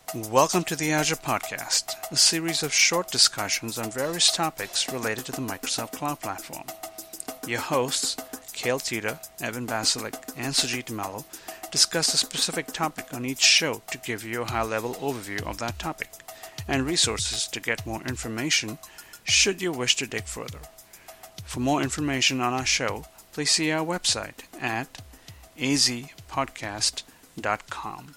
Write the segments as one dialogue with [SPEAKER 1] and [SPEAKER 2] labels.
[SPEAKER 1] Welcome to the Azure Podcast, a series of short discussions on various topics related to the Microsoft Cloud Platform. Your hosts, Cale Tita, Evan Basilik, and Sujit Mello, discuss a specific topic on each show to give you a high-level overview of that topic, and resources to get more information should you wish to dig further. For more information on our show, please see our website at azpodcast.com.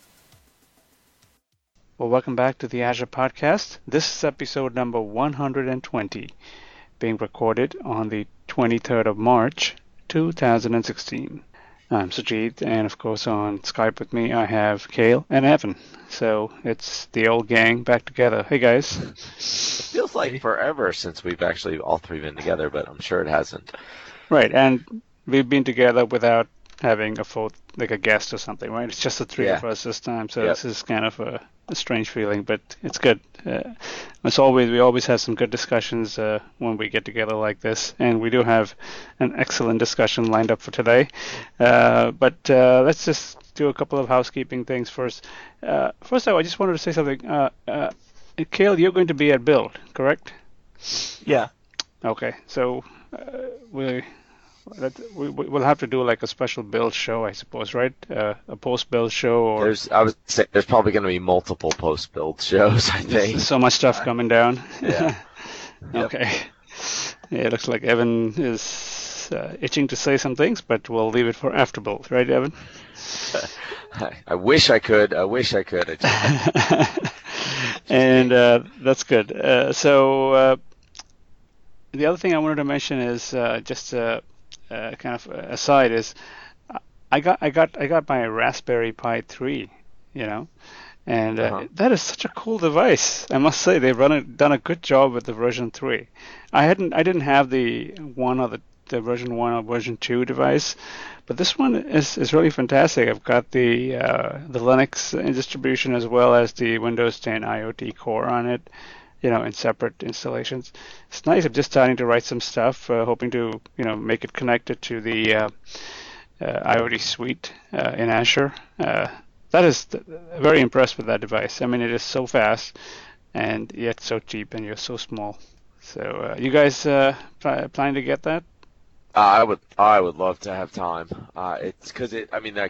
[SPEAKER 1] Well, welcome back to the Azure Podcast. This is episode number 120, being recorded on the 23rd of March, 2016. I'm Sujit, and of course on Skype with me I have Cale and Evan. So it's the old gang back together. Hey guys.
[SPEAKER 2] It feels like forever since we've actually all three been together, but I'm sure it hasn't.
[SPEAKER 1] Right, and we've been together without having a fourth, like a guest or something, right? It's just the three of us this time, so This is kind of a strange feeling, but it's good. As always, we always have some good discussions when we get together like this, and we do have an excellent discussion lined up for today. But let's just do a couple of housekeeping things first. First of all, I just wanted to say something. Cale, you're going to be at Build, correct?
[SPEAKER 3] Yeah.
[SPEAKER 1] Okay, so we'll have to do like a special Build show, I suppose, right? A post-Build show, or
[SPEAKER 2] I would say there's probably going to be multiple post-Build shows. I think
[SPEAKER 1] so much stuff coming down.
[SPEAKER 2] Yeah.
[SPEAKER 1] Okay. Yeah, it looks like Evan is itching to say some things, but we'll leave it for after Build, right, Evan?
[SPEAKER 2] I wish I could.
[SPEAKER 1] And that's good. So the other thing I wanted to mention is just kind of aside is I got my Raspberry Pi 3, and that is such a cool device. I must say they've done a good job with the version 3. I didn't have the one or the version 1 or version 2 device, but this one is really fantastic. I've got the Linux distribution as well as the Windows 10 IoT Core on it, in separate installations. It's nice. I'm just starting to write some stuff, hoping to, make it connected to the IoT suite in Azure. That is very impressed with that device. I mean, it is so fast and yet so cheap, and you're so small. So, you guys planning to get that?
[SPEAKER 2] I would love to have time. It's because I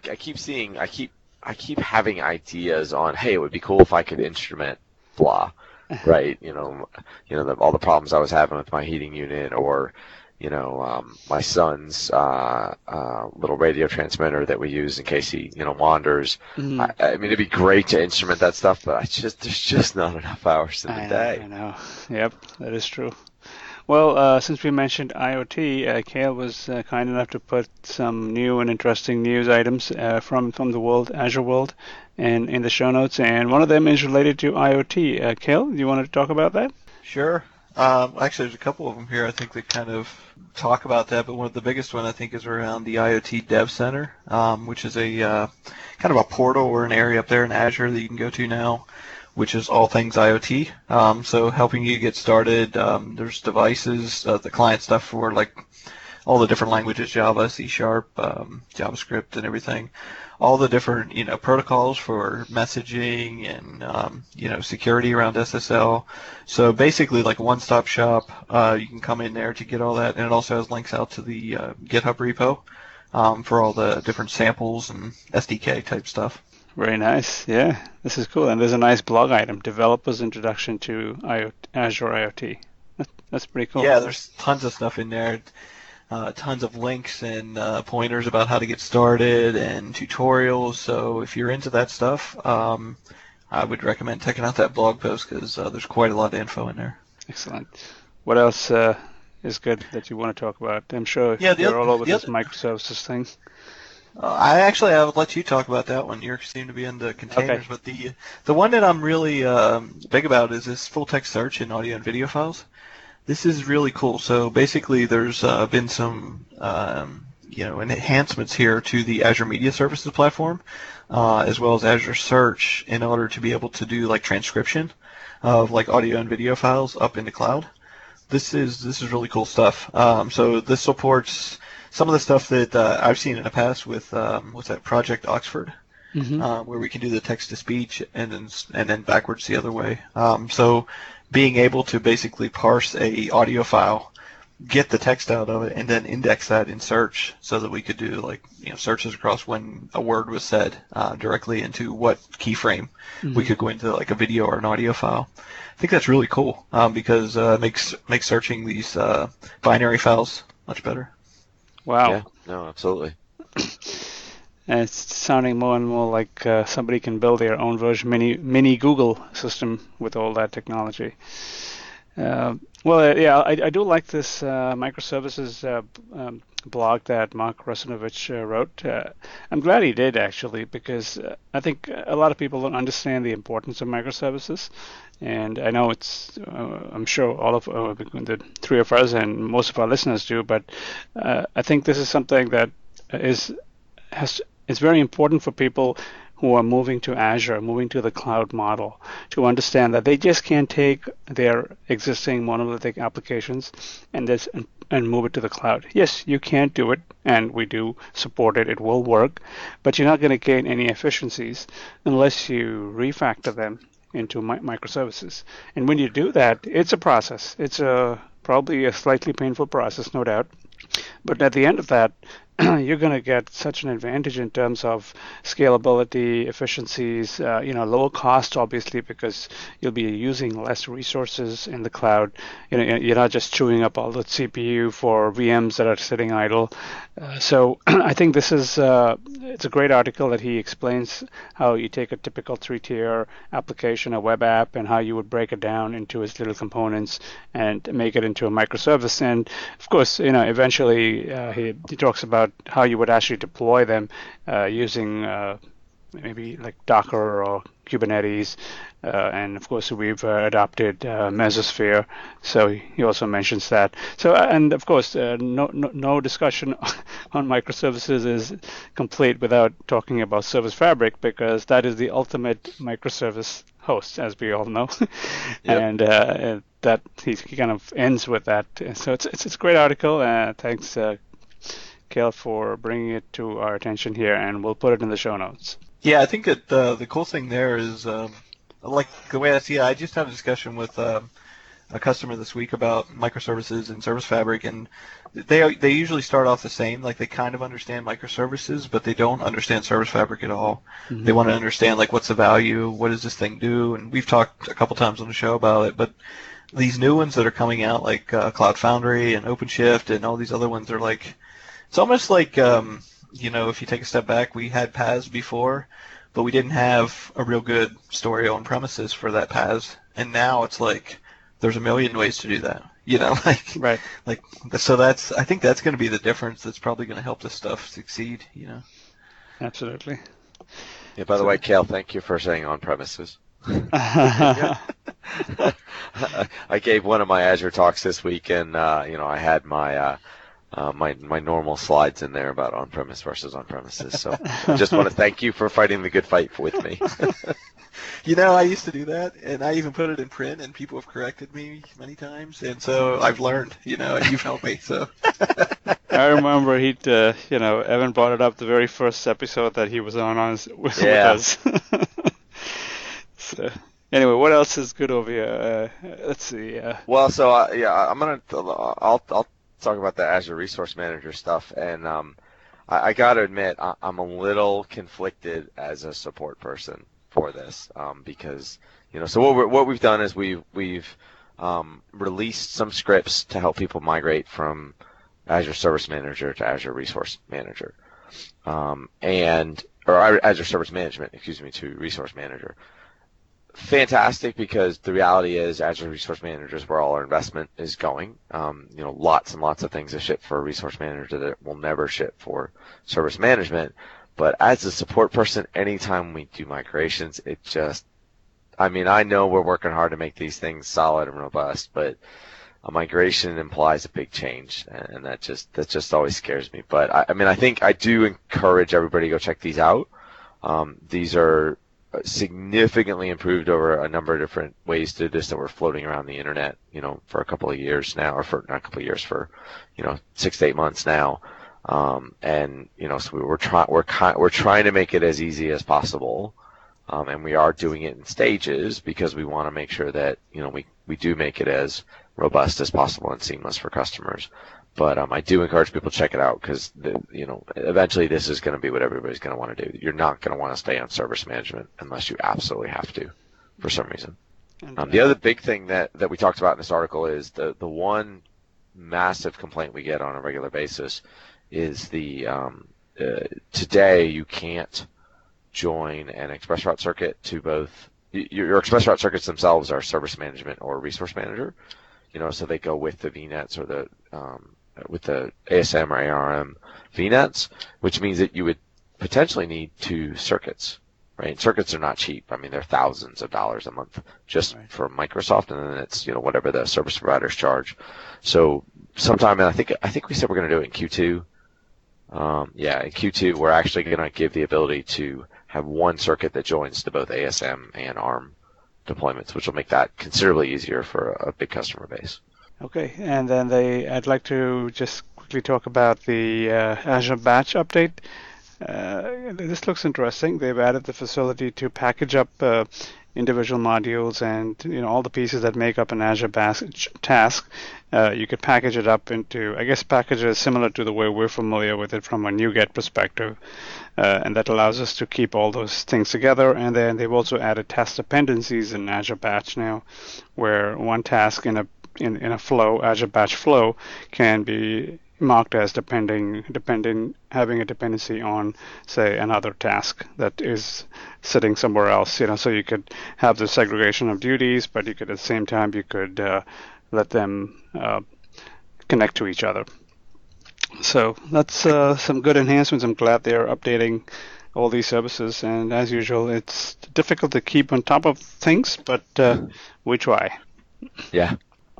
[SPEAKER 2] keep having ideas on, hey, it would be cool if I could instrument blah. Right, all the problems I was having with my heating unit, or my son's little radio transmitter that we use in case he wanders. Mm-hmm. I mean, it'd be great to instrument that stuff, but there's just not enough hours in the day.
[SPEAKER 1] I know. Yep, that is true. Well, since we mentioned IoT, Cale was kind enough to put some new and interesting news items from the Azure world, and in the show notes, and one of them is related to IoT. Cale, do you want to talk about that?
[SPEAKER 3] Sure. Actually, there's a couple of them here I think that kind of talk about that, but one of the biggest one I think is around the IoT Dev Center, which is a kind of a portal or an area up there in Azure that you can go to now, which is all things IoT. So helping you get started. There's devices, the client stuff for like all the different languages, Java, C#, JavaScript, and everything. All the different, protocols for messaging and, security around SSL. So basically like a one-stop shop. You can come in there to get all that, and it also has links out to the GitHub repo for all the different samples and SDK type stuff.
[SPEAKER 1] Very nice. Yeah, this is cool. And there's a nice blog item, Developers Introduction to Azure IoT. That's pretty cool.
[SPEAKER 3] Yeah, there's tons of stuff in there. Tons of links and pointers about how to get started and tutorials. So if you're into that stuff, I would recommend checking out that blog post because there's quite a lot of info in there.
[SPEAKER 1] Excellent. What else is good that you want to talk about? I'm sure you're all over this microservices thing.
[SPEAKER 3] I would let you talk about that one. You seem to be into containers, but the one that I'm really big about is this full text search in audio and video files. This is really cool. So basically, there's been some enhancements here to the Azure Media Services platform, as well as Azure Search, in order to be able to do like transcription of like audio and video files up in the cloud. This is really cool stuff. So this supports some of the stuff that I've seen in the past with what's that, Project Oxford. where we can do the text to speech and then backwards the other way. So being able to basically parse a audio file, get the text out of it, and then index that in search so that we could do searches across when a word was said directly into what keyframe we could go into like a video or an audio file. I think that's really cool because it makes searching these binary files much better.
[SPEAKER 1] Wow.
[SPEAKER 2] Yeah, no, absolutely.
[SPEAKER 1] And it's sounding more and more like somebody can build their own version, mini Google system with all that technology. I do like this microservices blog that Mark Russinovich wrote. I'm glad he did, actually, because I think a lot of people don't understand the importance of microservices. And I know I'm sure all of the three of us and most of our listeners do, but I think this is something that is very important for people who are moving to Azure, moving to the cloud model, to understand that they just can't take their existing monolithic applications and move it to the cloud. Yes, you can do it, and we do support it. It will work, but you're not going to gain any efficiencies unless you refactor them into microservices. And when you do that, it's a process. It's probably a slightly painful process, no doubt. But at the end of that, you're going to get such an advantage in terms of scalability, efficiencies, lower cost, obviously, because you'll be using less resources in the cloud. You're not just chewing up all the CPU for VMs that are sitting idle. So I think this is it's a great article that he explains how you take a typical 3-tier application, a web app, and how you would break it down into its little components and make it into a microservice. And of course, eventually he talks about how you would actually deploy them using maybe like Docker or Kubernetes. And of course, we've adopted Mesosphere. So he also mentions that. So, and of course, no discussion on microservices is complete without talking about Service Fabric, because that is the ultimate microservice host, as we all know. Yep. And that he kind of ends with that. So it's a great article. Thanks, Cale, for bringing it to our attention here, and we'll put it in the show notes.
[SPEAKER 3] Yeah, I think that the cool thing there is, like the way I see it, I just had a discussion with a customer this week about microservices and Service Fabric, and they usually start off the same. Like, they kind of understand microservices, but they don't understand Service Fabric at all. Mm-hmm. They want to understand, like, what's the value, what does this thing do, and we've talked a couple times on the show about it, but these new ones that are coming out, like Cloud Foundry and OpenShift and all these other ones, are like, it's almost like, if you take a step back, we had PaaS before, but we didn't have a real good story on premises for that PaaS, and now it's like there's a million ways to do that.
[SPEAKER 1] Right.
[SPEAKER 3] Like, so I think that's going to be the difference. That's probably going to help this stuff succeed.
[SPEAKER 1] Absolutely.
[SPEAKER 2] Yeah. By the way, Cale, thank you for saying on premises. I gave one of my Azure talks this week, and I had my my normal slides in there about on-premise versus on-premises. So I just want to thank you for fighting the good fight with me.
[SPEAKER 3] I used to do that, and I even put it in print, and people have corrected me many times, and so I've learned, and you've helped me. So
[SPEAKER 1] I remember Evan brought it up the very first episode that he was on with us. So anyway, what else is good over here? Let's see.
[SPEAKER 2] Well, so I'll talk about the Azure Resource Manager stuff, and I got to admit I'm a little conflicted as a support person for this because so what we've done is we've released some scripts to help people migrate from Azure Service Manager to Azure Resource Manager, or Azure Service Management, to Resource Manager. Fantastic, because the reality is Azure Resource Manager is where all our investment is going. Lots and lots of things that ship for Resource Manager that will never ship for Service Management. But as a support person, anytime we do migrations, I know we're working hard to make these things solid and robust, but a migration implies a big change, and that just always scares me. But I think I do encourage everybody to go check these out. These are significantly improved over a number of different ways to do this that were floating around the internet, for a couple of years now, or for not a couple of years, for 6 to 8 months now. And so we're trying to make it as easy as possible, and we are doing it in stages because we want to make sure that we do make it as robust as possible and seamless for customers. But I do encourage people to check it out because eventually this is going to be what everybody's going to want to do. You're not going to want to stay on service management unless you absolutely have to, for some reason. The other big thing that we talked about in this article is the one massive complaint we get on a regular basis is today you can't join an ExpressRoute circuit to both. Your ExpressRoute circuits themselves are service management or resource manager, so they go with the VNets or with the ASM or ARM VNets, which means that you would potentially need 2 circuits. Right, circuits are not cheap. I mean, they're thousands of dollars a month just for Microsoft, and then it's whatever the service providers charge. So sometime, and I think we said we're going to do it in Q2. In Q2 we're actually going to give the ability to have one circuit that joins to both ASM and ARM deployments, which will make that considerably easier for a big customer base.
[SPEAKER 1] Okay, and then I'd like to just quickly talk about the Azure Batch update. This looks interesting. They've added the facility to package up individual modules and all the pieces that make up an Azure Batch task. You could package it up into, I guess, packages similar to the way we're familiar with it from a NuGet perspective, and that allows us to keep all those things together. And then they've also added task dependencies in Azure Batch now, where one task in a flow, Azure Batch flow, can be marked as having a dependency on, say, another task that is sitting somewhere else. So you could have the segregation of duties, but you could at the same time let them connect to each other. So that's some good enhancements. I'm glad they're updating all these services, and as usual, it's difficult to keep on top of things, but we try.
[SPEAKER 2] Yeah.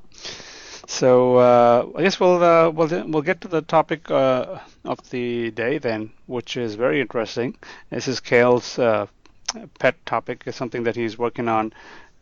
[SPEAKER 1] So I guess we'll get to the topic of the day then, which is very interesting. This is Kale's pet topic. It's something that he's working on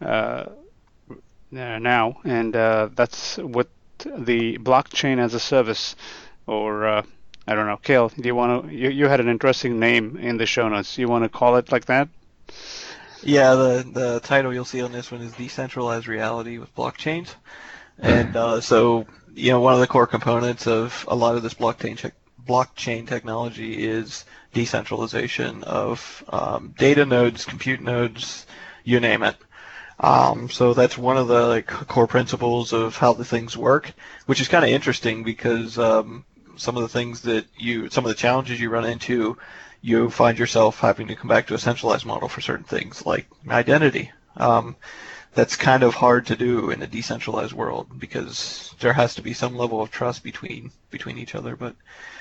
[SPEAKER 1] now, and that's with the blockchain as a service, or I don't know. Kale, do you want to? You had an interesting name in the show notes. You want to call it like that?
[SPEAKER 3] Yeah, the title you'll see on this one is Decentralized Reality with Blockchains. And so, one of the core components of a lot of this blockchain technology is decentralization of data nodes, compute nodes, you name it. So that's one of the core principles of how the things work, which is kind of interesting because some of the challenges you run into, you find yourself having to come back to a centralized model for certain things like identity. That's kind of hard to do in a decentralized world because there has to be some level of trust between each other. But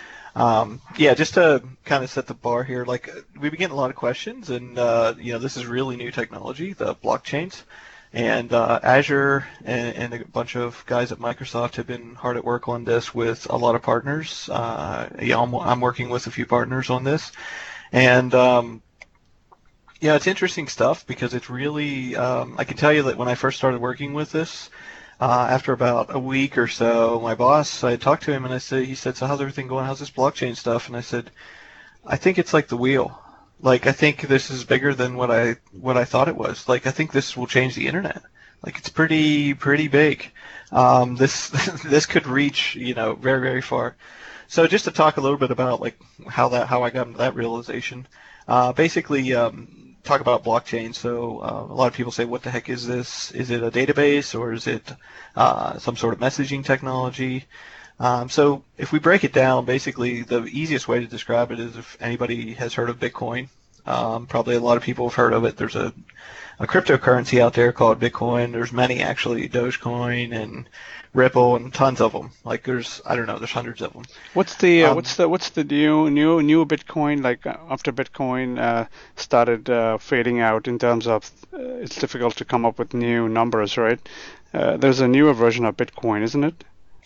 [SPEAKER 3] just to kind of set the bar here, we've been getting a lot of questions, and this is really new technology, the blockchains, and Azure and a bunch of guys at Microsoft have been hard at work on this with a lot of partners. I'm working with a few partners on this, and it's interesting stuff because it's really, I can tell you that when I first started working with this, after about a week or so, my boss, I talked to him and he said, so how's everything going? How's this blockchain stuff? And I said, I think it's like the wheel. I think this is bigger than what I thought it was. I think this will change the internet. It's pretty big. This could reach, very, very far. So just to talk a little bit about how I got into that realization, basically, talk about blockchain. So a lot of people say, what the heck is this? Is it a database or is it some sort of messaging technology? So if we break it down, basically the easiest way to describe it is if anybody has heard of Bitcoin. Probably a lot of people have heard of it. There's a cryptocurrency out there called Bitcoin. There's many actually, Dogecoin and Ripple and tons of them. There's hundreds of them.
[SPEAKER 1] What's the new Bitcoin after Bitcoin started fading out in terms of it's difficult to come up with new numbers, right? There's a newer version of Bitcoin, isn't it?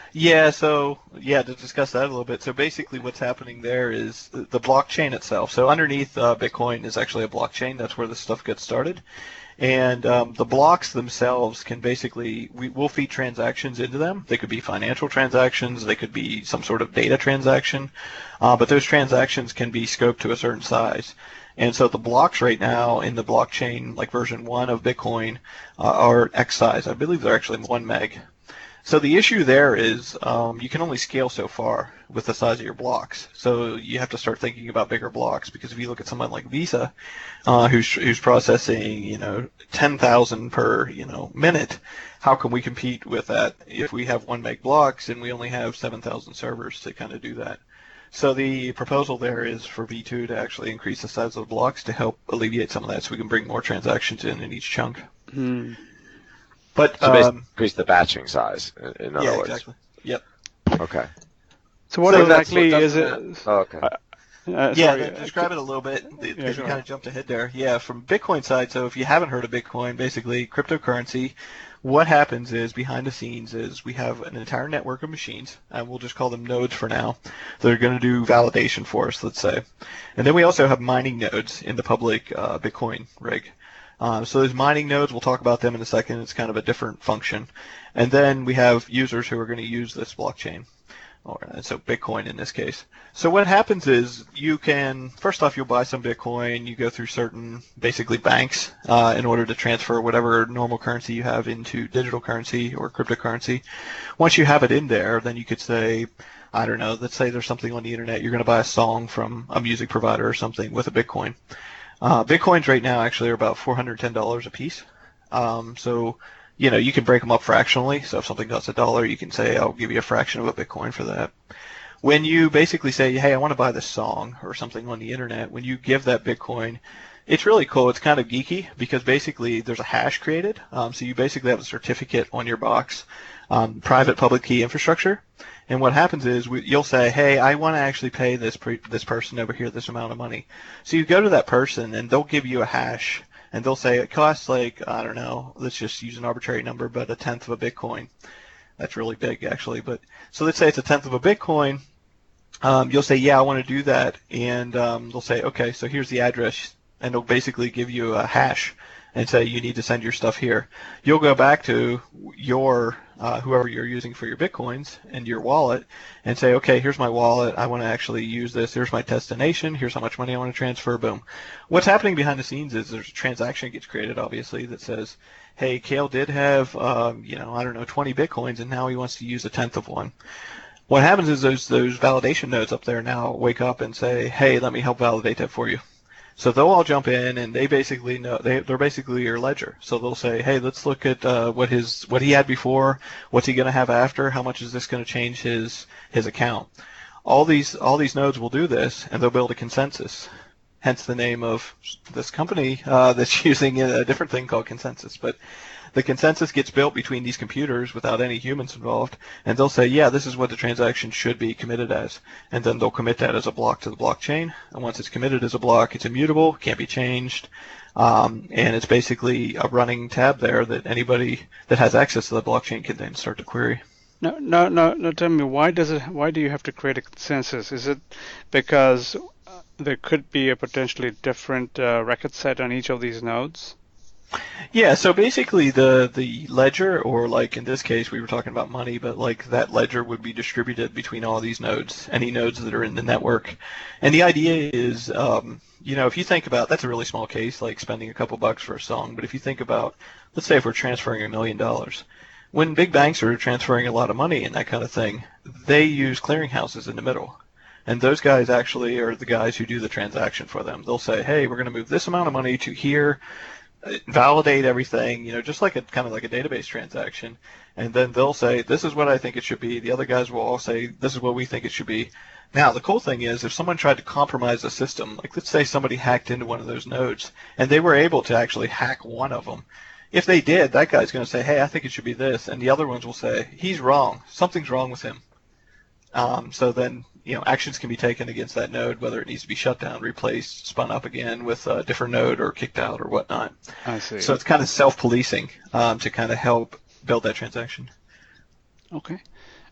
[SPEAKER 3] Yeah, to discuss that a little bit. So basically what's happening there is the blockchain itself. So underneath Bitcoin is actually a blockchain. That's where this stuff gets started. And the blocks themselves can basically, we'll feed transactions into them. They could be financial transactions. They could be some sort of data transaction. But those transactions can be scoped to a certain size. And so the blocks right now in the blockchain, like version 1 of Bitcoin, are X size. I believe they're actually 1 meg. So the issue there is you can only scale so far with the size of your blocks. So you have to start thinking about bigger blocks, because if you look at someone like Visa, who's processing 10,000 per minute, how can we compete with that if we have 1 meg blocks and we only have 7,000 servers to kind of do that? So the proposal there is for V2 to actually increase the size of the blocks to help alleviate some of that, so we can bring more transactions in each chunk.
[SPEAKER 1] Hmm.
[SPEAKER 3] But
[SPEAKER 2] So basically increase the batching size, in other words.
[SPEAKER 3] Exactly. Yep.
[SPEAKER 2] Okay.
[SPEAKER 1] So what
[SPEAKER 3] So
[SPEAKER 1] exactly is it?
[SPEAKER 2] Oh, okay.
[SPEAKER 1] Sorry.
[SPEAKER 3] Describe it a little bit, because
[SPEAKER 1] sure.
[SPEAKER 3] you kind of jumped ahead there. Yeah, from Bitcoin side, so if you haven't heard of Bitcoin, basically cryptocurrency, what happens is behind the scenes is we have an entire network of machines, and we'll just call them nodes for now, that are going to do validation for us, let's say. And then we also have mining nodes in the public Bitcoin rig. So those mining nodes, we'll talk about them in a second. It's kind of a different function. And then we have users who are going to use this blockchain, so Bitcoin in this case. So what happens is first off, you'll buy some Bitcoin. You go through certain, basically banks, in order to transfer whatever normal currency you have into digital currency or cryptocurrency. Once you have it in there, then you could say, I don't know, let's say there's something on the internet. You're going to buy a song from a music provider or something with a Bitcoin. Bitcoins right now actually are about $410 a piece. So, you can break them up fractionally. So if something costs $1, you can say, I'll give you a fraction of a Bitcoin for that. When you basically say, hey, I want to buy this song or something on the internet, when you give that Bitcoin, it's really cool. It's kind of geeky, because basically there's a hash created. So you basically have a certificate on your box, private public key infrastructure. And what happens is you'll say, hey, I want to actually pay this person over here this amount of money. So you go to that person, and they'll give you a hash, and they'll say it costs like, I don't know, let's just use an arbitrary number, but 1/10 of a Bitcoin. That's really big, actually. But so let's say it's 1/10 of a Bitcoin. You'll say, yeah, I want to do that. And they'll say, okay, so here's the address. And they'll basically give you a hash and say you need to send your stuff here. You'll go back to your whoever you're using for your Bitcoins and your wallet and say, okay, here's my wallet. I want to actually use this. Here's my destination. Here's how much money I want to transfer. Boom. What's happening behind the scenes is there's a transaction gets created, obviously, that says, hey, Cale did have, I don't know, 20 Bitcoins, and now he wants to use 1/10 of one. What happens is those validation nodes up there now wake up and say, hey, let me help validate that for you. So they'll all jump in, and they basically know they're basically your ledger. So they'll say, hey, let's look at what he had before. What's he going to have after? How much is this going to change his account? All these nodes will do this, and they'll build a consensus. Hence the name of this company that's using a different thing called Consensus. But the consensus gets built between these computers without any humans involved, and they'll say, yeah, this is what the transaction should be committed as. And then they'll commit that as a block to the blockchain. And once it's committed as a block, it's immutable, can't be changed. And it's basically a running tab there that anybody that has access to the blockchain can then start to query.
[SPEAKER 1] No. Tell me, why do you have to create a consensus? Is it because there could be a potentially different record set on each of these nodes?
[SPEAKER 3] Yeah, so basically the ledger, or like in this case we were talking about money, but like that ledger would be distributed between all these nodes, any nodes that are in the network. And the idea is, if you think about, that's a really small case, like spending a couple bucks for a song, but if you think about, let's say if we're transferring $1 million, when big banks are transferring a lot of money and that kind of thing, they use clearinghouses in the middle. And those guys actually are the guys who do the transaction for them. They'll say, hey, we're going to move this amount of money to here, validate everything, just like kind of like a database transaction, and then they'll say, this is what I think it should be. The other guys will all say, this is what we think it should be. Now, the cool thing is, if someone tried to compromise the system, like let's say somebody hacked into one of those nodes, and they were able to actually hack one of them, if they did, that guy's going to say, hey, I think it should be this, and the other ones will say, he's wrong. Something's wrong with him. So then, actions can be taken against that node, whether it needs to be shut down, replaced, spun up again with a different node, or kicked out, or whatnot.
[SPEAKER 1] I see.
[SPEAKER 3] So it's kind of self-policing to kind of help build that transaction.
[SPEAKER 1] Okay.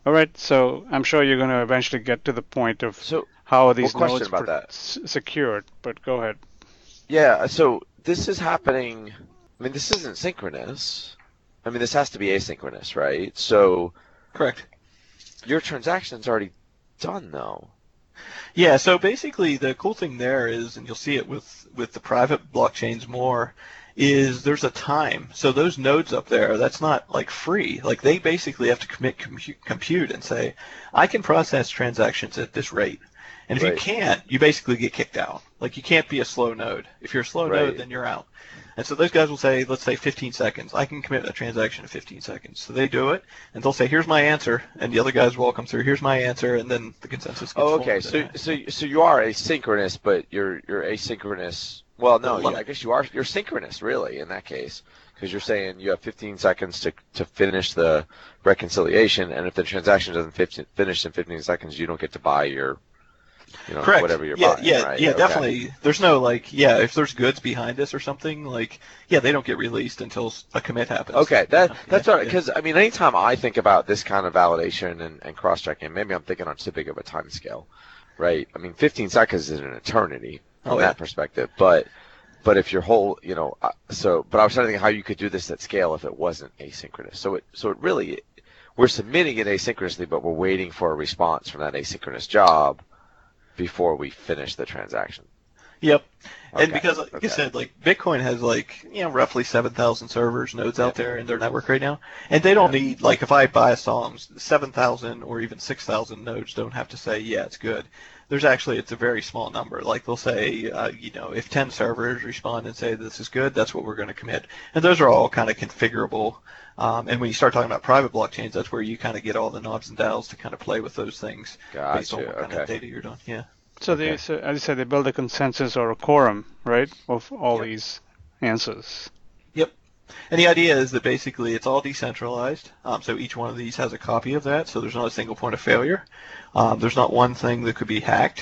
[SPEAKER 1] All right, so I'm sure you're going to eventually get to the point of
[SPEAKER 2] So,
[SPEAKER 1] how these
[SPEAKER 2] question
[SPEAKER 1] nodes
[SPEAKER 2] about that.
[SPEAKER 1] secured, but go ahead.
[SPEAKER 2] Yeah, so this is happening. I mean, this isn't synchronous. I mean, this has to be asynchronous, right? So
[SPEAKER 3] Correct.
[SPEAKER 2] your transaction's already done, though.
[SPEAKER 3] Yeah, so basically the cool thing there is, and you'll see it with the private blockchains more, is there's a time. So those nodes up there, that's not like free. Like they basically have to commit compute and say, I can process transactions at this rate. And if you
[SPEAKER 2] Right.
[SPEAKER 3] can't, you basically get kicked out. Like you can't be a slow node. If you're a slow
[SPEAKER 2] Right.
[SPEAKER 3] node, then you're out. And so those guys will say, let's say 15 seconds. I can commit a transaction in 15 seconds. So they do it, and they'll say, here's my answer. And the other guys will all come through, here's my answer, and then the consensus gets
[SPEAKER 2] Oh, okay.
[SPEAKER 3] formed.
[SPEAKER 2] So you are asynchronous, but you're asynchronous. Well, no,
[SPEAKER 3] Well,
[SPEAKER 2] I guess you're synchronous, really, in that case, because you're saying you have 15 seconds to finish the reconciliation, and if the transaction doesn't finish in 15 seconds, you don't get to buy your,
[SPEAKER 3] Correct.
[SPEAKER 2] whatever you're
[SPEAKER 3] yeah,
[SPEAKER 2] buying,
[SPEAKER 3] yeah,
[SPEAKER 2] right?
[SPEAKER 3] yeah,
[SPEAKER 2] Okay.
[SPEAKER 3] definitely. There's no if there's goods behind us or something, they don't get released until a commit happens.
[SPEAKER 2] Okay, that's all right.
[SPEAKER 3] Yeah.
[SPEAKER 2] Because I mean, anytime I think about this kind of validation and cross-checking, maybe I'm thinking on too big of a time scale, right? I mean, 15 seconds is an eternity from that perspective. But if your whole, but I was trying to think how you could do this at scale if it wasn't asynchronous. So it really, we're submitting it asynchronously, but we're waiting for a response from that asynchronous job before we finish the transaction.
[SPEAKER 3] Yep.
[SPEAKER 2] Okay,
[SPEAKER 3] And because, like I said, Bitcoin has roughly 7,000 servers, nodes out there in their network right now, and they don't need if I buy a song, 7,000 or even 6,000 nodes don't have to say it's good. It's a very small number. Like they'll say, if 10 servers respond and say this is good, that's what we're going to commit, and those are all kind of configurable. And when you start talking about private blockchains, that's where you kind of get all the knobs and dials to kind of play with those things based on what kind of data you're doing. Yeah.
[SPEAKER 1] So as you said, they build a consensus or a quorum, right, of all these answers.
[SPEAKER 3] Yep. And the idea is that basically it's all decentralized. So each one of these has a copy of that. So there's not a single point of failure. There's not one thing that could be hacked.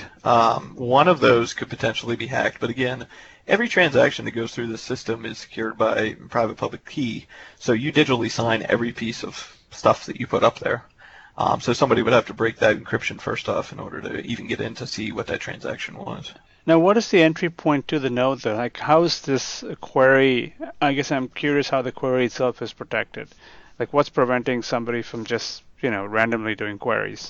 [SPEAKER 3] One of those could potentially be hacked. But again, every transaction that goes through the system is secured by private public key. So you digitally sign every piece of stuff that you put up there. So somebody would have to break that encryption first off in order to even get in to see what that transaction was.
[SPEAKER 1] Now, what is the entry point to the node, though? Like, how is this query? I guess I'm curious how the query itself is protected. Like, what's preventing somebody from just, randomly doing queries?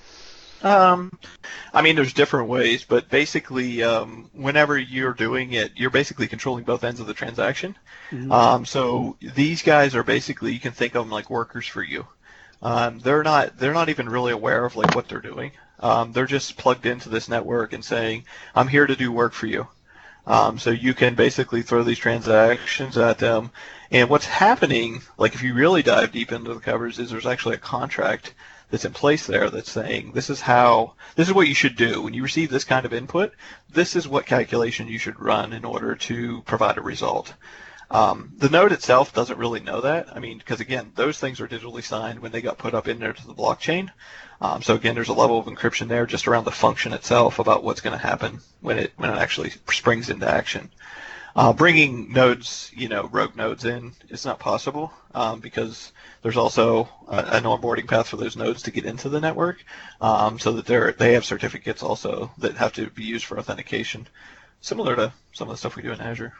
[SPEAKER 3] I mean, there's different ways, but basically, whenever you're doing it, you're basically controlling both ends of the transaction.
[SPEAKER 1] Mm-hmm.
[SPEAKER 3] So these guys are basically, you can think of them like workers for you. They're not even really aware of what they're doing. They're just plugged into this network and saying, I'm here to do work for you. So you can basically throw these transactions at them. And what's happening, if you really dive deep into the covers, is there's actually a contract that's in place there that's saying this is what you should do. When you receive this kind of input, this is what calculation you should run in order to provide a result. The node itself doesn't really know that. I mean, because again, those things are digitally signed when they got put up in there to the blockchain. So again, there's a level of encryption there just around the function itself about what's going to happen when it actually springs into action. Bringing nodes, rogue nodes in is not possible because there's also an onboarding path for those nodes to get into the network, so that they have certificates also that have to be used for authentication, similar to some of the stuff we do in Azure.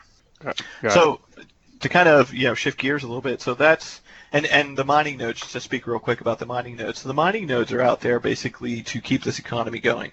[SPEAKER 3] So to kind of shift gears a little bit, so that's and the mining nodes. Just to speak real quick about the mining nodes. So the mining nodes are out there basically to keep this economy going.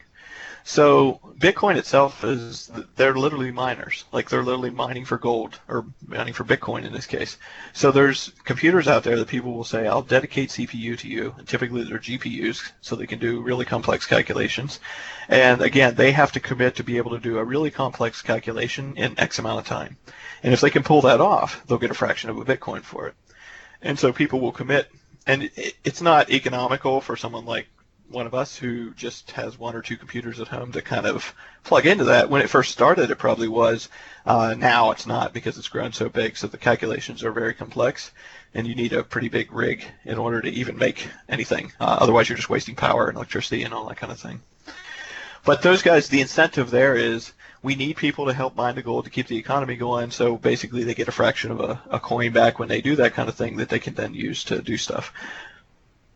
[SPEAKER 3] So Bitcoin itself they're literally miners. They're literally mining for gold or mining for Bitcoin in this case. So there's computers out there that people will say, I'll dedicate CPU to you. And typically they're GPUs, so they can do really complex calculations. And again, they have to commit to be able to do a really complex calculation in X amount of time. And if they can pull that off, they'll get a fraction of a Bitcoin for it. And so people will commit. And it's not economical for someone like one of us who just has one or two computers at home to kind of plug into that. When it first started, it probably was. Now it's not because it's grown so big, so the calculations are very complex, and you need a pretty big rig in order to even make anything. Otherwise, you're just wasting power and electricity and all that kind of thing. But those guys, the incentive there is we need people to help mine the gold to keep the economy going, so basically they get a fraction of a coin back when they do that kind of thing that they can then use to do stuff.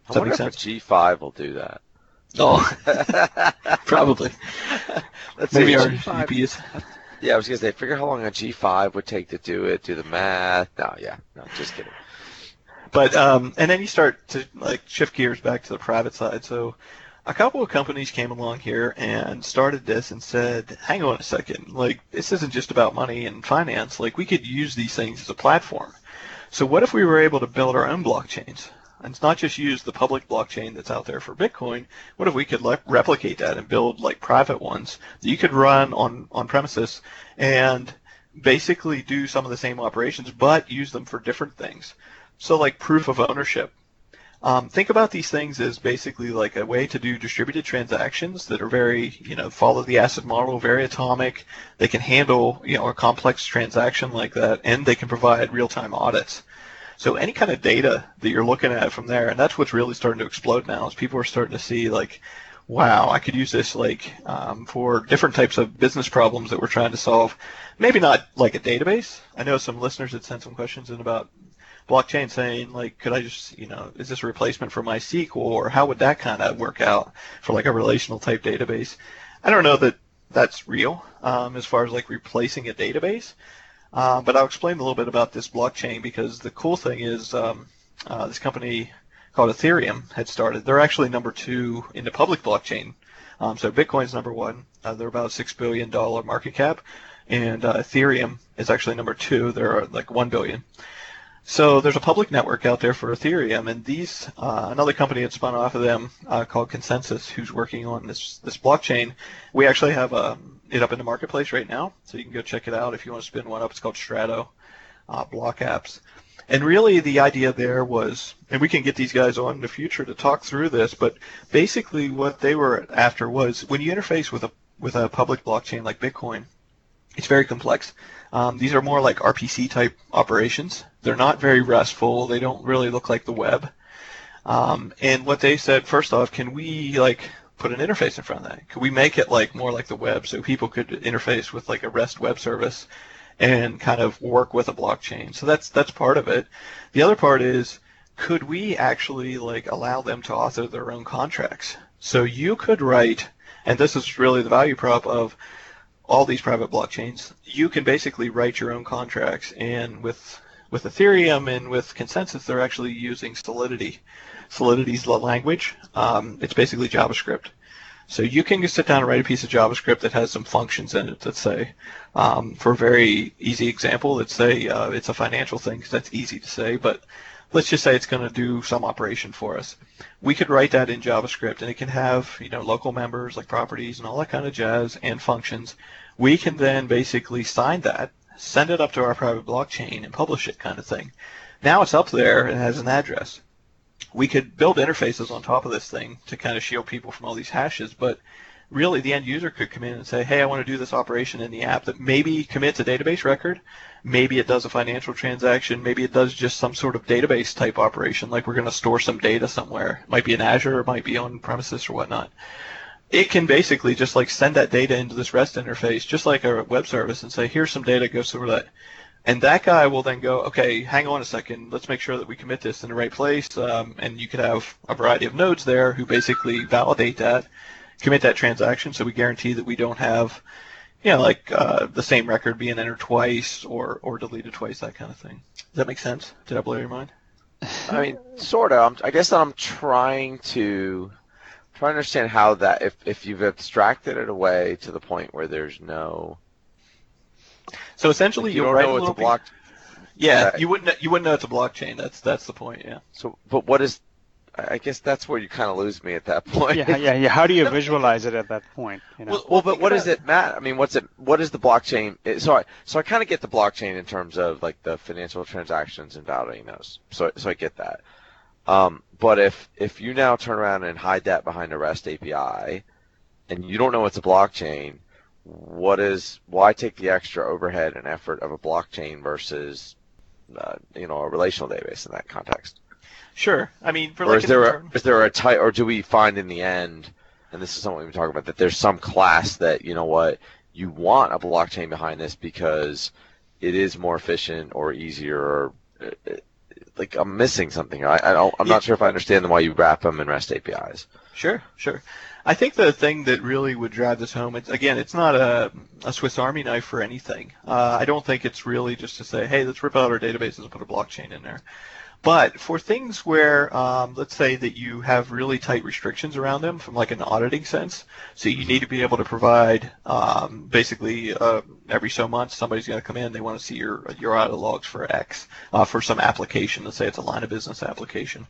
[SPEAKER 2] I
[SPEAKER 3] Does that
[SPEAKER 2] wonder
[SPEAKER 3] make
[SPEAKER 2] if a
[SPEAKER 3] sense?
[SPEAKER 2] G5 will do that.
[SPEAKER 3] Oh, probably.
[SPEAKER 2] Let's
[SPEAKER 3] Maybe
[SPEAKER 2] see,
[SPEAKER 3] our
[SPEAKER 2] G5.
[SPEAKER 3] GPUs.
[SPEAKER 2] Yeah, I was gonna say, figure how long a G5 would take to do it, do the math. No, just kidding.
[SPEAKER 3] But and then you start to like shift gears back to the private side. So a couple of companies came along here and started this and said, hang on a second, like this isn't just about money and finance. Like we could use these things as a platform. So what if we were able to build our own blockchains? And it's not just use the public blockchain that's out there for Bitcoin. What if we could replicate that and build like private ones that you could run on premises and basically do some of the same operations, but use them for different things. So like proof of ownership. Think about these things as basically like a way to do distributed transactions that are very, follow the ACID model, very atomic. They can handle, a complex transaction like that, and they can provide real-time audits. So any kind of data that you're looking at from there, and that's what's really starting to explode now, is people are starting to see like, wow, I could use this like for different types of business problems that we're trying to solve. Maybe not like a database. I know some listeners had sent some questions in about blockchain saying like, could I just, is this a replacement for MySQL, or how would that kind of work out for like a relational type database? I don't know that that's real as far as like replacing a database. But I'll explain a little bit about this blockchain, because the cool thing is this company called Ethereum had started. They're actually number 2 in the public blockchain. So Bitcoin's number 1. They're about $6 billion market cap. And Ethereum is actually number 2. They're like $1 billion. So there's a public network out there for Ethereum, and these another company had spun off of them called ConsenSys, who's working on this blockchain. We actually have it up in the marketplace right now, so you can go check it out if you want to spin one up. It's called Strato Block Apps. And really the idea there was, and we can get these guys on in the future to talk through this, but basically what they were after was when you interface with a public blockchain like Bitcoin, it's very complex. These are more like RPC type operations. They're not very RESTful. They don't really look like the web. And what they said, first off, can we like put an interface in front of that? Could we make it like more like the web so people could interface with like a REST web service and kind of work with a blockchain? So that's part of it. The other part is, could we actually like allow them to author their own contracts? So you could write, and this is really the value prop of all these private blockchains, you can basically write your own contracts, and with Ethereum and with ConsenSys, they're actually using Solidity. Solidity's the language. It's basically JavaScript. So you can just sit down and write a piece of JavaScript that has some functions in it that say, for a very easy example, let's say it's a financial thing, because that's easy to say, but let's just say it's going to do some operation for us. We could write that in JavaScript, and it can have local members like properties and all that kind of jazz and functions. We can then basically sign that, send it up to our private blockchain, and publish it, kind of thing. Now it's up there and has an address. We could build interfaces on top of this thing to kind of shield people from all these hashes, but really the end user could come in and say, hey, I want to do this operation in the app that maybe commits a database record, maybe it does a financial transaction, maybe it does just some sort of database type operation, like we're going to store some data somewhere. It might be in Azure, it might be on premises or whatnot. It can basically just like send that data into this REST interface, just like a web service, and say, here's some data, go through that. And that guy will then go, okay, hang on a second, let's make sure that we commit this in the right place, and you could have a variety of nodes there who basically validate that, commit that transaction, so we guarantee that we don't have, the same record being entered twice or deleted twice, that kind of thing. Does that make sense? Did I blow your mind?
[SPEAKER 2] I mean, sort of. I guess I'm trying to understand how that, if you've abstracted it away to the point where there's no.
[SPEAKER 3] So essentially,
[SPEAKER 2] you don't know it's a block.
[SPEAKER 3] Yeah,
[SPEAKER 2] Right.
[SPEAKER 3] you wouldn't know it's a blockchain. That's the point. Yeah.
[SPEAKER 2] So, but what is? I guess that's where you kind of lose me at that point.
[SPEAKER 1] Yeah. How do you visualize it at that point?
[SPEAKER 2] Well, but what does it matter? I mean, what is the blockchain? So I kind of get the blockchain in terms of like the financial transactions and validating those. So I get that. But if you now turn around and hide that behind a REST API, and you don't know it's a blockchain, why take the extra overhead and effort of a blockchain versus a relational database in that context?
[SPEAKER 3] Sure. I mean,
[SPEAKER 2] or is there a type, or do we find in the end, and this is something we've been talking about, that there's some class that you want a blockchain behind this because it is more efficient or easier, or like I'm missing something. I'm not sure if I understand why you wrap them in REST APIs.
[SPEAKER 3] Sure. I think the thing that really would drive this home, it's not a Swiss Army knife for anything. I don't think it's really just to say, hey, let's rip out our databases and put a blockchain in there. But for things where, let's say that you have really tight restrictions around them from like an auditing sense, so you need to be able to provide basically every so months somebody's going to come in, they want to see your audit logs for X, for some application, let's say it's a line of business application.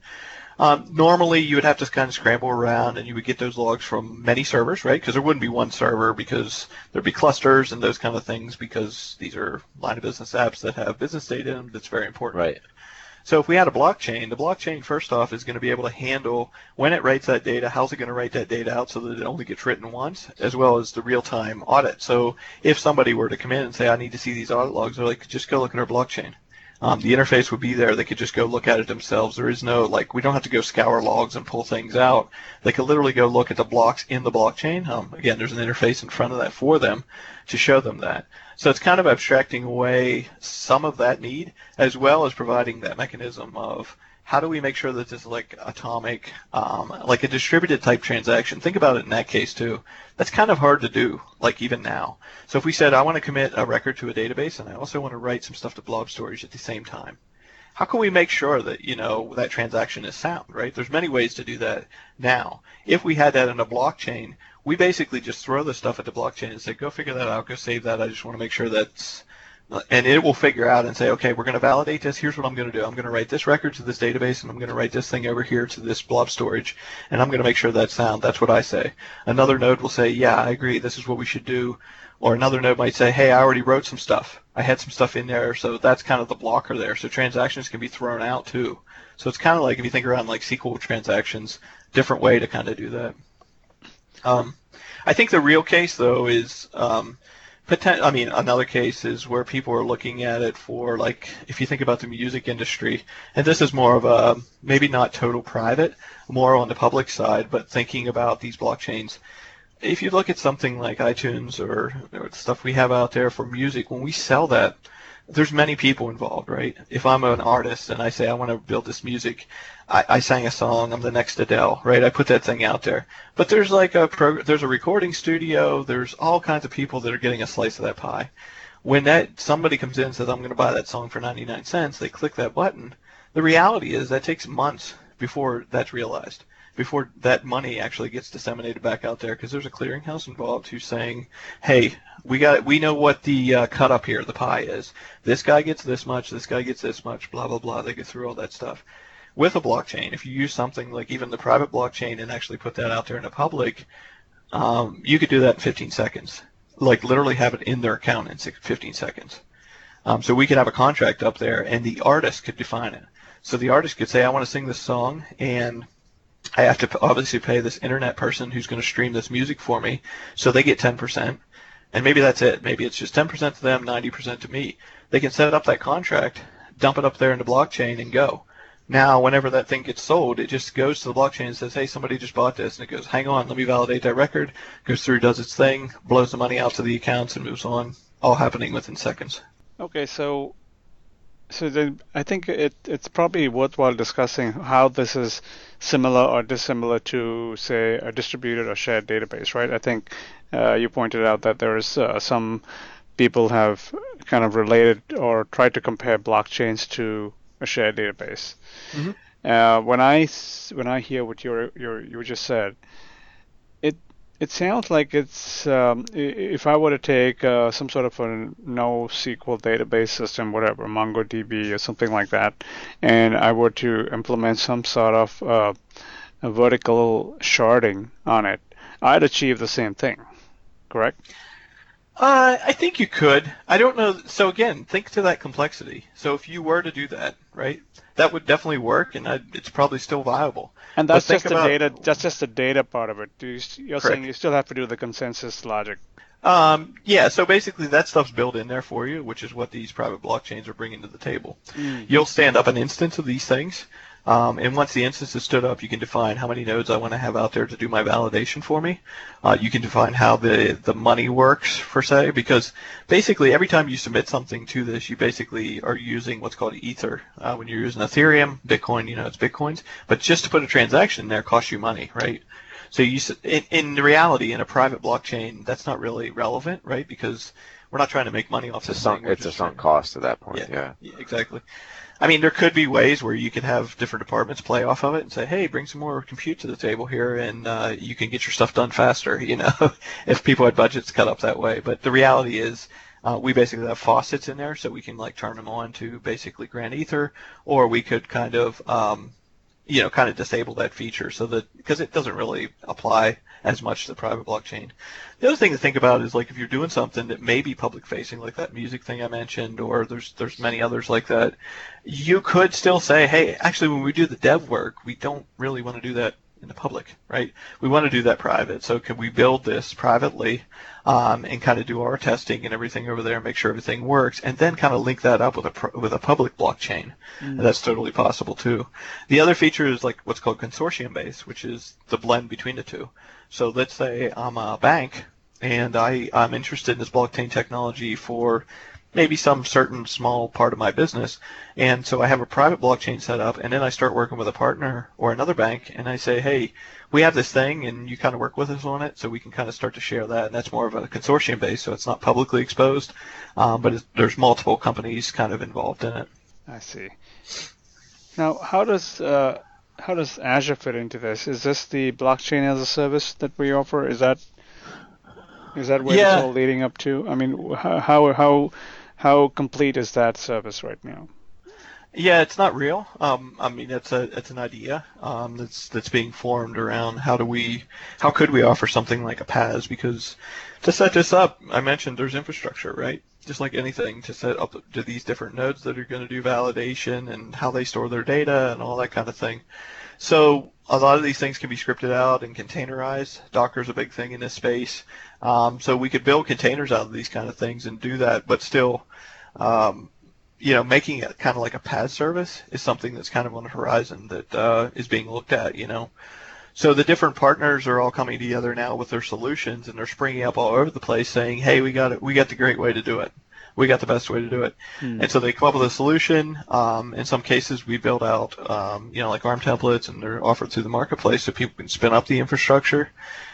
[SPEAKER 3] Normally you would have to kind of scramble around and you would get those logs from many servers, right? Because there wouldn't be one server because there'd be clusters and those kind of things because these are line of business apps that have business data in them that's very important.
[SPEAKER 2] Right.
[SPEAKER 3] So if we had a blockchain, the blockchain first off is going to be able to handle when it writes that data, how's it going to write that data out so that it only gets written once, as well as the real-time audit. So if somebody were to come in and say, I need to see these audit logs, they're like, just go look at our blockchain. The interface would be there. They could just go look at it themselves. There is no, we don't have to go scour logs and pull things out. They could literally go look at the blocks in the blockchain. Again, there's an interface in front of that for them to show them that. So it's kind of abstracting away some of that need, as well as providing that mechanism of how do we make sure that this is like atomic, like a distributed type transaction. Think about it in that case too. That's kind of hard to do, like even now. So if we said, I want to commit a record to a database and I also want to write some stuff to blob storage at the same time, how can we make sure that, that transaction is sound, right? There's many ways to do that now. If we had that in a blockchain, we basically just throw the stuff at the blockchain and say, go figure that out, go save that. I just want to make sure that's, and it will figure out and say, okay, we're going to validate this. Here's what I'm going to do. I'm going to write this record to this database, and I'm going to write this thing over here to this blob storage, and I'm going to make sure that's sound. That's what I say. Another node will say, yeah, I agree. This is what we should do. Or another node might say, hey, I already wrote some stuff. I had some stuff in there, so that's kind of the blocker there. So transactions can be thrown out too. So it's kind of like if you think around like SQL transactions, different way to kind of do that. I think the real case though is, another case is where people are looking at it for, like, if you think about the music industry, and this is more of a, maybe not total private, more on the public side, but thinking about these blockchains. If you look at something like iTunes or stuff we have out there for music, when we sell that, there's many people involved, right? If I'm an artist and I say I want to build this music, I sang a song, I'm the next Adele, right? I put that thing out there. But there's like there's a recording studio, there's all kinds of people that are getting a slice of that pie. When somebody comes in and says, I'm going to buy that song for 99 cents, they click that button. The reality is that takes months before that's realized, before that money actually gets disseminated back out there, because there's a clearinghouse involved who's saying, hey, we know what the cut up here, the pie is. This guy gets this much, this guy gets this much, blah, blah, blah. They get through all that stuff. With a blockchain, if you use something like even the private blockchain and actually put that out there in the public, you could do that in 15 seconds. Like literally have it in their account in 15 seconds. So we could have a contract up there and the artist could define it. So the artist could say, I want to sing this song and I have to obviously pay this internet person who's going to stream this music for me, so they get 10%. And maybe that's it. Maybe it's just 10% to them, 90% to me. They can set up that contract, dump it up there in the blockchain, and go. Now, whenever that thing gets sold, it just goes to the blockchain and says, hey, somebody just bought this. And it goes, hang on, let me validate that record. Goes through, does its thing, blows the money out to the accounts, and moves on, all happening within seconds.
[SPEAKER 1] Okay, so then I think it's probably worthwhile discussing how this is similar or dissimilar to, say, a distributed or shared database, right? I think you pointed out that there is some people have kind of related or tried to compare blockchains to a shared database. Mm-hmm. When I hear what you just said, it sounds like it's if I were to take some sort of a NoSQL database system, whatever, MongoDB or something like that, and I were to implement some sort of a vertical sharding on it, I'd achieve the same thing, correct?
[SPEAKER 3] I think you could. I don't know. So again, think to that complexity. So if you were to do that, right, that would definitely work, and it's probably still viable.
[SPEAKER 1] And that's just the data. That's just the data part of it. You're
[SPEAKER 3] Correct.
[SPEAKER 1] Saying you still have to do the consensus logic.
[SPEAKER 3] Yeah. So basically, that stuff's built in there for you, which is what these private blockchains are bringing to the table. You'll stand up an instance of these things. And once the instance is stood up, you can define how many nodes I want to have out there to do my validation for me. You can define how the money works, per se, because basically every time you submit something to this, you basically are using what's called Ether. When you're using Ethereum, Bitcoin, it's Bitcoins. But just to put a transaction in there costs you money, right? So in reality, in a private blockchain, that's not really relevant, right? Because we're not trying to make money off this thing.
[SPEAKER 2] It's a sunk cost at that point, yeah.
[SPEAKER 3] Exactly. I mean, there could be ways where you could have different departments play off of it and say, hey, bring some more compute to the table here, and you can get your stuff done faster, if people had budgets cut up that way. But the reality is we basically have faucets in there, so we can turn them on to basically grant Ether, or we could kind of disable that feature so that, because it doesn't really apply as much to the private blockchain. The other thing to think about is if you're doing something that may be public facing, like that music thing I mentioned, or there's many others like that, you could still say, hey, actually when we do the dev work, we don't really want to do that in the public, right? We want to do that private. So can we build this privately and kind of do our testing and everything over there and make sure everything works, and then kind of link that up with a public blockchain? And that's totally possible too. The other feature is what's called consortium based, which is the blend between the two. So let's say I'm a bank and I'm interested in this blockchain technology for maybe some certain small part of my business, and so I have a private blockchain set up, and then I start working with a partner or another bank, and I say, hey, we have this thing, and you kind of work with us on it, so we can kind of start to share that, and that's more of a consortium base, so it's not publicly exposed, but there's multiple companies kind of involved in it.
[SPEAKER 1] I see. Now, how does Azure fit into this? Is this the blockchain as a service that we offer? Is that where it's all leading up to? I mean, how complete is that service right now?
[SPEAKER 3] Yeah, it's not real. I mean, it's an idea that's being formed around how could we offer something like a PaaS? Because to set this up, I mentioned there's infrastructure, right? Just like anything, to set up to these different nodes that are going to do validation and how they store their data and all that kind of thing. So a lot of these things can be scripted out and containerized. Docker's a big thing in this space. So we could build containers out of these kind of things and do that, but still, making it kind of like a PaaS service is something that's kind of on the horizon that is being looked at, So the different partners are all coming together now with their solutions, and they're springing up all over the place saying, hey, we got the great way to do it. We got the best way to do it. And so they come up with a solution. In some cases, we build out, like ARM templates, and they're offered through the marketplace so people can spin up the infrastructure.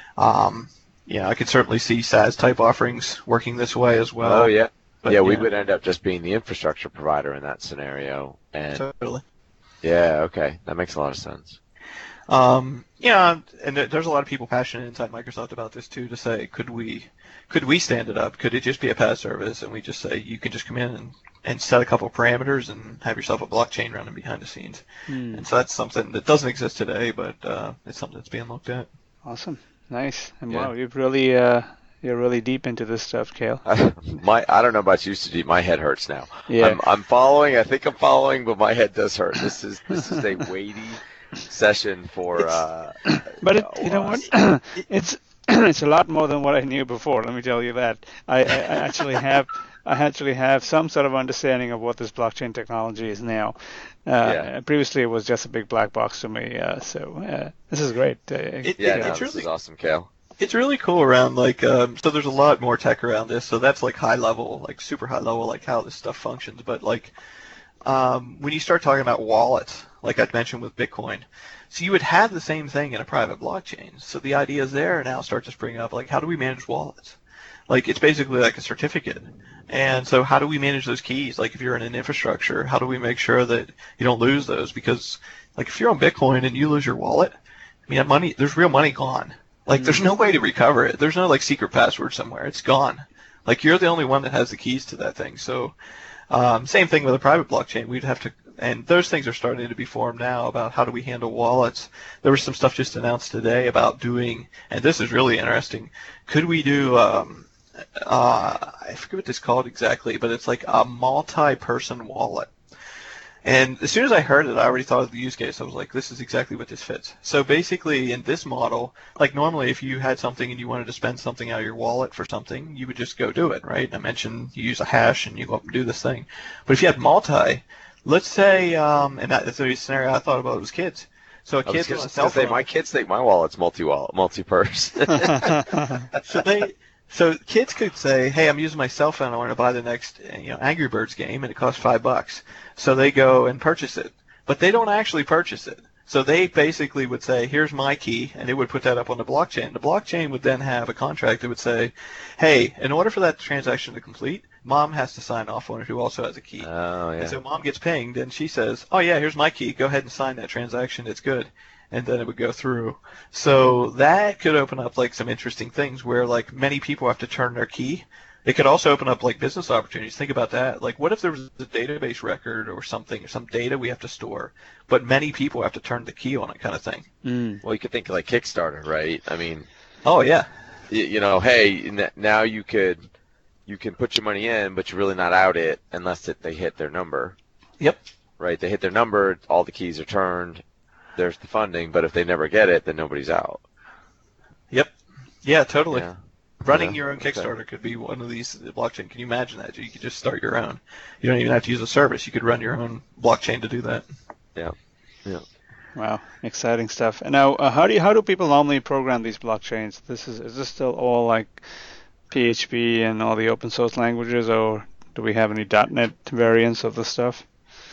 [SPEAKER 3] I could certainly see SaaS-type offerings working this way as well.
[SPEAKER 2] Oh, yeah. But, we would end up just being the infrastructure provider in that scenario. And
[SPEAKER 3] totally.
[SPEAKER 2] Yeah, okay. That makes a lot of sense.
[SPEAKER 3] And there's a lot of people passionate inside Microsoft about this too, to say, could we stand it up? Could it just be a PaaS service, and we just say you can just come in and set a couple of parameters and have yourself a blockchain running behind the scenes? And so that's something that doesn't exist today, but it's something that's being looked at.
[SPEAKER 1] Awesome, nice, and wow, you're really deep into this stuff, Cale.
[SPEAKER 2] I don't know about you, Sujit. My head hurts now.
[SPEAKER 1] Yeah.
[SPEAKER 2] I'm following. I think I'm following, but my head does hurt. This is a weighty session for.
[SPEAKER 1] But you know what? It's a lot more than what I knew before. Let me tell you that. I actually have some sort of understanding of what this blockchain technology is now. Previously, it was just a big black box to me. So this is great.
[SPEAKER 2] This is awesome, Cale.
[SPEAKER 3] It's really cool around so there's a lot more tech around this. So that's high level, super high level, how this stuff functions. But when you start talking about wallets, like I mentioned with Bitcoin, so you would have the same thing in a private blockchain. So the ideas there now start to spring up, how do we manage wallets? It's basically like a certificate. And so how do we manage those keys? If you're in an infrastructure, how do we make sure that you don't lose those? Because if you're on Bitcoin and you lose your wallet, that money, there's real money gone. There's no way to recover it. There's no secret password somewhere. It's gone. You're the only one that has the keys to that thing. So same thing with a private blockchain. We'd have to, and those things are starting to be formed now about how do we handle wallets. There was some stuff just announced today about doing, and this is really interesting, could we do, I forget what this is called exactly, but it's a multi-person wallet. And as soon as I heard it, I already thought of the use case. I was like, this is exactly what this fits. So basically, in this model, like normally if you had something and you wanted to spend something out of your wallet for something, you would just go do it, right? I mentioned you use a hash and you go up and do this thing. But if you had multi, let's say, and that's the scenario I thought about was kids. So a kid on a cell phone.
[SPEAKER 2] My kids think my wallet's multi-wallet, multi-purse.
[SPEAKER 3] So kids could say, hey, I'm using my cell phone. I want to buy the next Angry Birds game, and it costs $5. So they go and purchase it. But they don't actually purchase it. So they basically would say, here's my key, and it would put that up on the blockchain. The blockchain would then have a contract that would say, hey, in order for that transaction to complete, Mom has to sign off on it, who also has a key.
[SPEAKER 2] Oh, yeah.
[SPEAKER 3] And so Mom gets pinged, and she says, oh, yeah, here's my key. Go ahead and sign that transaction. It's good. And then it would go through. So that could open up like some interesting things where like many people have to turn their key. It could also open up like business opportunities. Think about that. Like what if there was a database record or something, or some data we have to store, but many people have to turn the key on it kind of thing.
[SPEAKER 2] Well, you could think like Kickstarter, right? I mean,
[SPEAKER 3] oh yeah.
[SPEAKER 2] Hey, now you can put your money in, but you're really not out it unless they hit their number.
[SPEAKER 3] Yep.
[SPEAKER 2] Right. They hit their number, all the keys are turned. There's the funding, but if they never get it, then nobody's out.
[SPEAKER 3] Yep. Yeah, totally.
[SPEAKER 2] Yeah.
[SPEAKER 3] Running your own Kickstarter could be one of these blockchain. Can you imagine that? You could just start your own. You don't even have to use a service. You could run your own blockchain to do that.
[SPEAKER 2] Yeah. Yeah.
[SPEAKER 1] Wow, exciting stuff. And now, how do people normally program these blockchains? Is this still all like PHP and all the open source languages, or do we have any .NET variants of the stuff?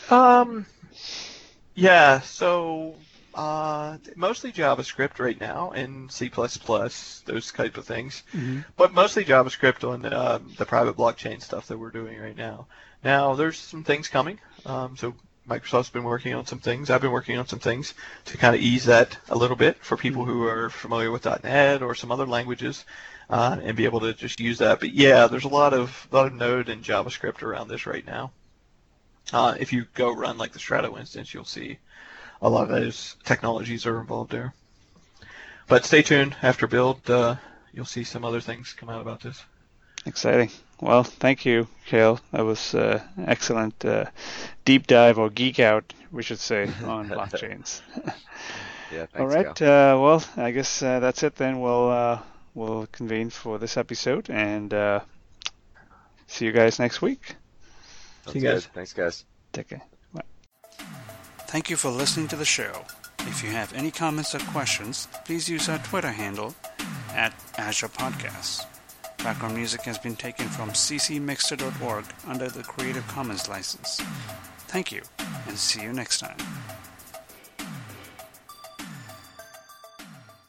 [SPEAKER 3] Yeah. So. Mostly JavaScript right now and C++, those type of things. Mm-hmm. But mostly JavaScript on the private blockchain stuff that we're doing right now. Now, there's some things coming. So Microsoft's been working on some things. I've been working on some things to kind of ease that a little bit for people who are familiar with .NET or some other languages and be able to just use that. But yeah, there's a lot of Node and JavaScript around this right now. If you go run like the Strato instance, you'll see a lot of those technologies are involved there. But stay tuned. After build, you'll see some other things come out about this.
[SPEAKER 1] Exciting. Well, thank you, Cale. That was excellent deep dive, or geek out, we should say, on blockchains.
[SPEAKER 2] Yeah, thanks,
[SPEAKER 1] all right. Well, I guess that's it then. We'll convene for this episode, and see you guys next week.
[SPEAKER 3] See you guys.
[SPEAKER 2] Good. Thanks, guys.
[SPEAKER 1] Take care. Bye. Thank you for listening to the show. If you have any comments or questions, please use our Twitter handle @AzurePodcasts. Background music has been taken from ccmixter.org under the Creative Commons license. Thank you, and see you next time.